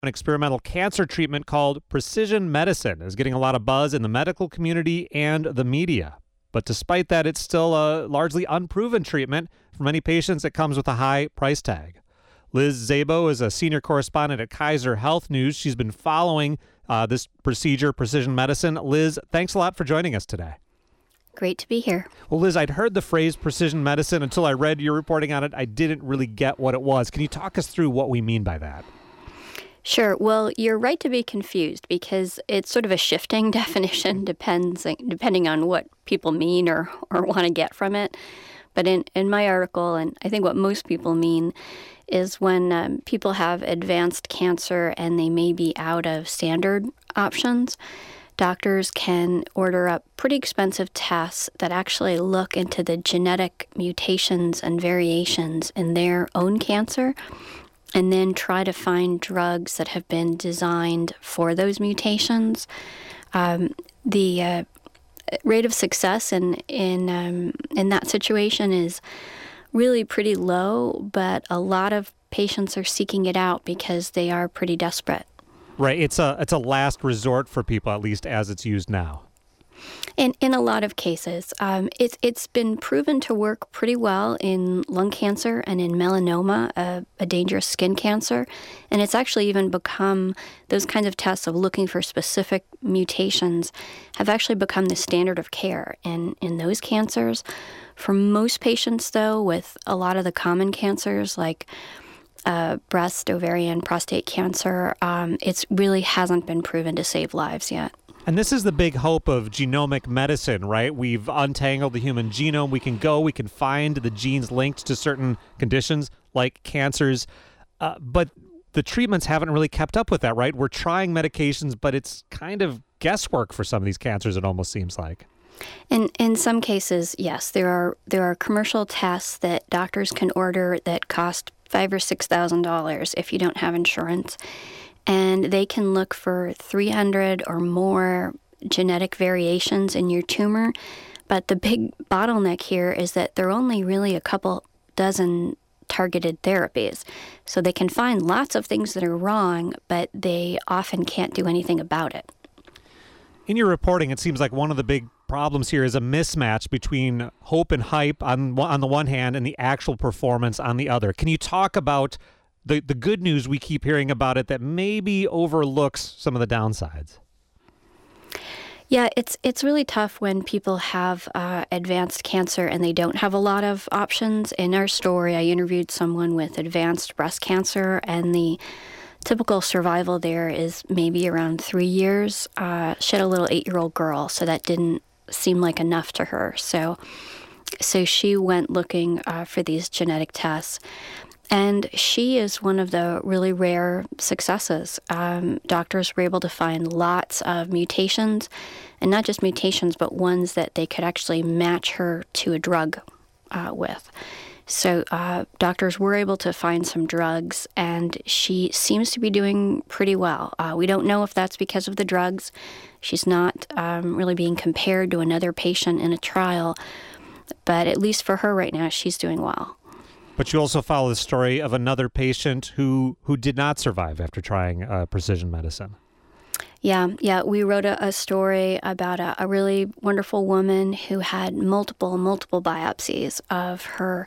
An experimental cancer treatment called precision medicine is getting a lot of buzz in the medical community and the media. But despite that, it's still a largely unproven treatment. For many patients, it comes with a high price tag. Liz Szabo is a senior correspondent at Kaiser Health News. She's been following this procedure, precision medicine. Liz, thanks a lot for joining us today. Great to be here. Well, Liz, I'd heard the phrase precision medicine until I read your reporting on it. I didn't really get what it was. Can you talk us through what we mean by that? Sure. Well, you're right to be confused because it's sort of a shifting definition depending on what people mean or want to get from it. But in my article, and I think what most people mean, is when people have advanced cancer and they may be out of standard options, doctors can order up pretty expensive tests that actually look into the genetic mutations and variations in their own cancer, and then try to find drugs that have been designed for those mutations. The rate of success in that situation is really pretty low, but a lot of patients are seeking it out because they are pretty desperate. Right. It's a last resort for people, at least as it's used now. In a lot of cases, it's been proven to work pretty well in lung cancer and in melanoma, a dangerous skin cancer. And it's actually even become, those kinds of tests of looking for specific mutations have actually become the standard of care in those cancers. For most patients, though, with a lot of the common cancers like breast, ovarian, prostate cancer, it really hasn't been proven to save lives yet. And this is the big hope of genomic medicine, right? We've untangled the human genome. We can find the genes linked to certain conditions like cancers. But the treatments haven't really kept up with that, right? We're trying medications, but it's kind of guesswork for some of these cancers, it almost seems like. In some cases, yes, there are commercial tests that doctors can order that cost $5,000 or $6,000 if you don't have insurance. And they can look for 300 or more genetic variations in your tumor. But the big bottleneck here is that there are only really a couple dozen targeted therapies. So they can find lots of things that are wrong, but they often can't do anything about it. In your reporting, it seems like one of the big problems here is a mismatch between hope and hype on the one hand and the actual performance on the other. Can you talk about the good news we keep hearing about it that maybe overlooks some of the downsides? Yeah, it's really tough when people have advanced cancer and they don't have a lot of options. In our story, I interviewed someone with advanced breast cancer, and the typical survival there is maybe around 3 years. She had a little 8-year-old girl, so that didn't seem like enough to her. So she went looking for these genetic tests. And she is one of the really rare successes. Doctors were able to find lots of mutations, and not just mutations, but ones that they could actually match her to a drug with. So doctors were able to find some drugs, and she seems to be doing pretty well. We don't know if that's because of the drugs. She's not really being compared to another patient in a trial, but at least for her right now, she's doing well. But you also follow the story of another patient who did not survive after trying precision medicine. Yeah. We wrote a story about a really wonderful woman who had multiple biopsies of her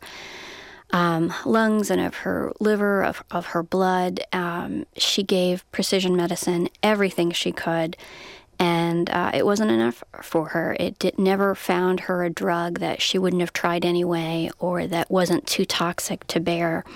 lungs and of her liver, of her blood. She gave precision medicine everything she could, and it wasn't enough for her. It never found her a drug that she wouldn't have tried anyway, or that wasn't too toxic to bear.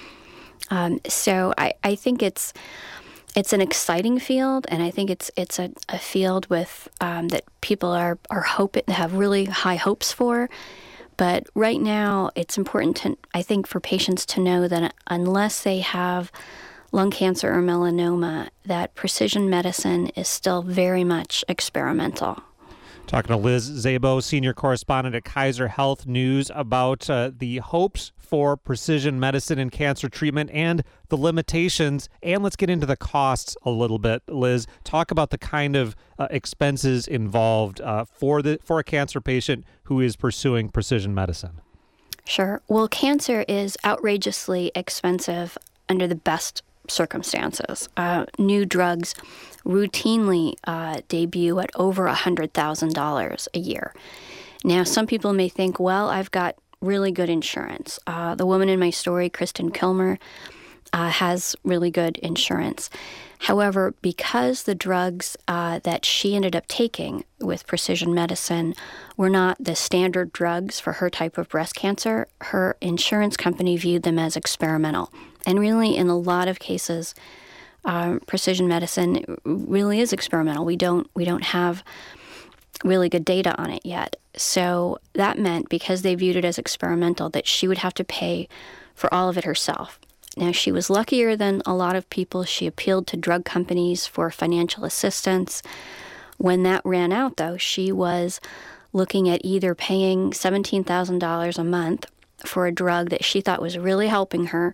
So I think it's an exciting field, and I think it's a field with that people have really high hopes for. But right now, it's important I think for patients to know that unless they have lung cancer or melanoma, that precision medicine is still very much experimental. Talking to Liz Szabo, senior correspondent at Kaiser Health News, about the hopes for precision medicine and cancer treatment and the limitations. And let's get into the costs a little bit, Liz. Talk about the kind of expenses involved for a cancer patient who is pursuing precision medicine. Sure. Well, cancer is outrageously expensive under the best circumstances. New drugs routinely debut at over $100,000 a year. Now, some people may think, well, I've got really good insurance. The woman in my story, Kristen Kilmer, has really good insurance. However, because the drugs that she ended up taking with precision medicine were not the standard drugs for her type of breast cancer, her insurance company viewed them as experimental. And really, in a lot of cases, precision medicine really is experimental. We don't have really good data on it yet. So that meant, because they viewed it as experimental, that she would have to pay for all of it herself. Now, she was luckier than a lot of people. She appealed to drug companies for financial assistance. When that ran out, though, she was looking at either paying $17,000 a month for a drug that she thought was really helping her,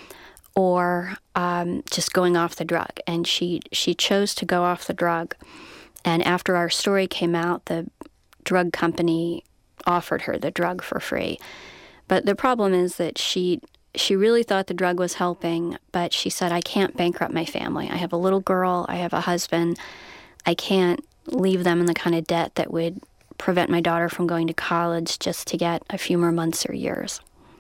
or just going off the drug. And she chose to go off the drug. And after our story came out, the drug company offered her the drug for free. But the problem is that she really thought the drug was helping, but she said, I can't bankrupt my family. I have a little girl. I have a husband. I can't leave them in the kind of debt that would prevent my daughter from going to college just to get a few more months or years.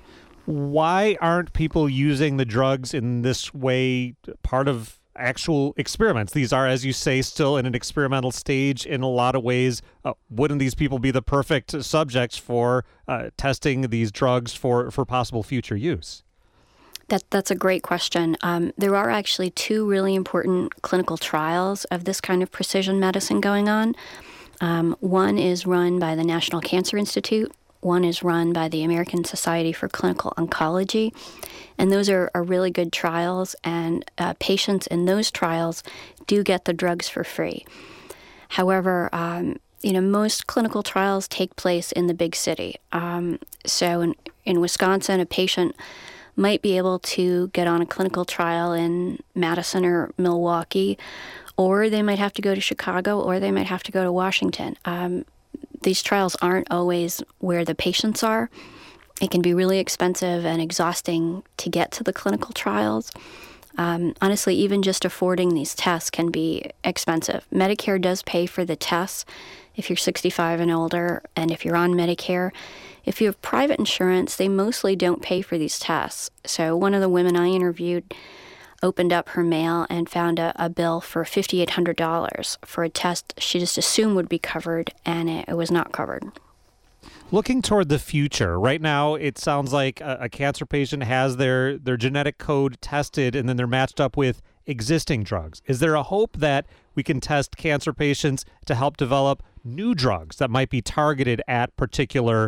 Why aren't people using the drugs in this way, part of actual experiments? These are, as you say, still in an experimental stage in a lot of ways. Wouldn't these people be the perfect subjects for testing these drugs for possible future use? That's a great question. There are actually two really important clinical trials of this kind of precision medicine going on. One is run by the National Cancer Institute. One is run by the American Society for Clinical Oncology. And those are really good trials, and patients in those trials do get the drugs for free. However, most clinical trials take place in the big city. So in Wisconsin, a patient might be able to get on a clinical trial in Madison or Milwaukee, or they might have to go to Chicago, or they might have to go to Washington. These trials aren't always where the patients are. It can be really expensive and exhausting to get to the clinical trials. Honestly, even just affording these tests can be expensive. Medicare does pay for the tests if you're 65 and older, and if you're on Medicare. If you have private insurance, they mostly don't pay for these tests. So one of the women I interviewed opened up her mail and found a bill for $5,800 for a test she just assumed would be covered, and it was not covered. Looking toward the future, right now it sounds like a cancer patient has their genetic code tested and then they're matched up with existing drugs. Is there a hope that we can test cancer patients to help develop new drugs that might be targeted at particular,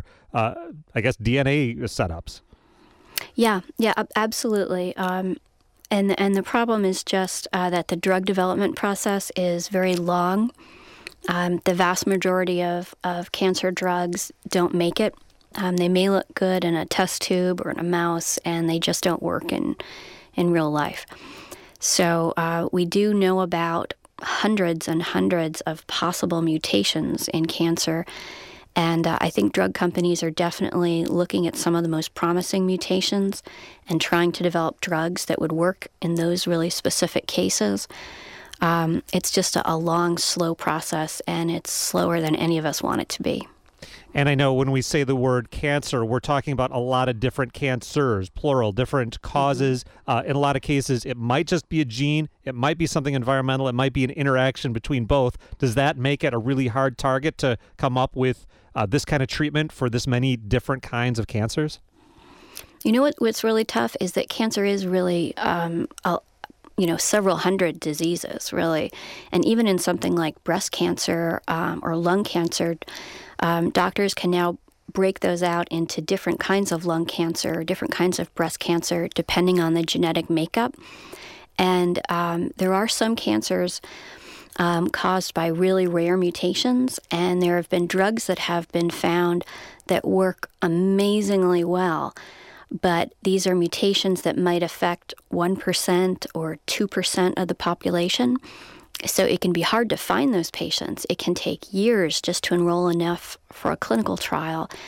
DNA setups? Yeah, absolutely. And the problem is just that the drug development process is very long. The vast majority of cancer drugs don't make it. They may look good in a test tube or in a mouse, and they just don't work in real life. So we do know about hundreds and hundreds of possible mutations in cancer, and I think drug companies are definitely looking at some of the most promising mutations and trying to develop drugs that would work in those really specific cases. It's just a long, slow process, and it's slower than any of us want it to be. And I know when we say the word cancer, we're talking about a lot of different cancers, plural, different causes. In a lot of cases, it might just be a gene. It might be something environmental. It might be an interaction between both. Does that make it a really hard target to come up with this kind of treatment for this many different kinds of cancers? You know what's really tough is that cancer is really several hundred diseases, really. And even in something like breast cancer or lung cancer, doctors can now break those out into different kinds of lung cancer, different kinds of breast cancer, depending on the genetic makeup. And there are some cancers caused by really rare mutations, and there have been drugs that have been found that work amazingly well. But these are mutations that might affect 1% or 2% of the population. So it can be hard to find those patients. It can take years just to enroll enough for a clinical trial.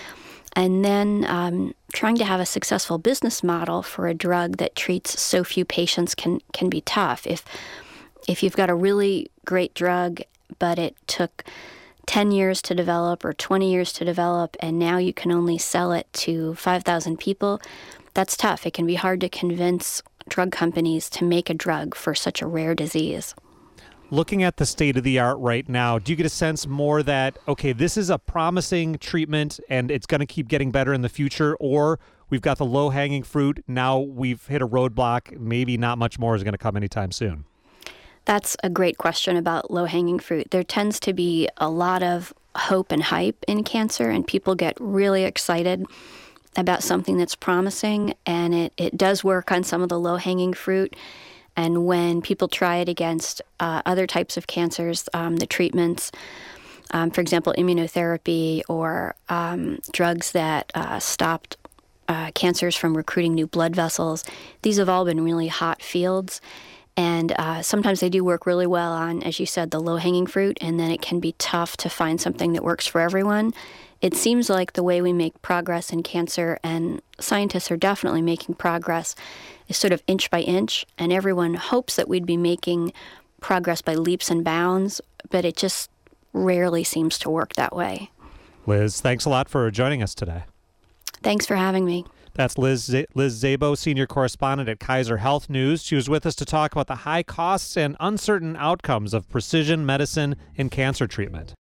And then trying to have a successful business model for a drug that treats so few patients can be tough. If you've got a really great drug, but it took 10 years to develop or 20 years to develop, and now you can only sell it to 5,000 people, that's tough. It can be hard to convince drug companies to make a drug for such a rare disease. Looking at the state of the art right now, do you get a sense more that, okay, this is a promising treatment and it's going to keep getting better in the future, or we've got the low-hanging fruit, now we've hit a roadblock, maybe not much more is going to come anytime soon? That's a great question about low-hanging fruit. There tends to be a lot of hope and hype in cancer, and people get really excited about something that's promising, and it does work on some of the low-hanging fruit. And when people try it against other types of cancers, the treatments, for example, immunotherapy or drugs that stopped cancers from recruiting new blood vessels, these have all been really hot fields. And sometimes they do work really well on, as you said, the low-hanging fruit, and then it can be tough to find something that works for everyone. It seems like the way we make progress in cancer, and scientists are definitely making progress, is sort of inch by inch, and everyone hopes that we'd be making progress by leaps and bounds, but it just rarely seems to work that way. Liz, thanks a lot for joining us today. Thanks for having me. That's Liz Szabo, senior correspondent at Kaiser Health News. She was with us to talk about the high costs and uncertain outcomes of precision medicine in cancer treatment.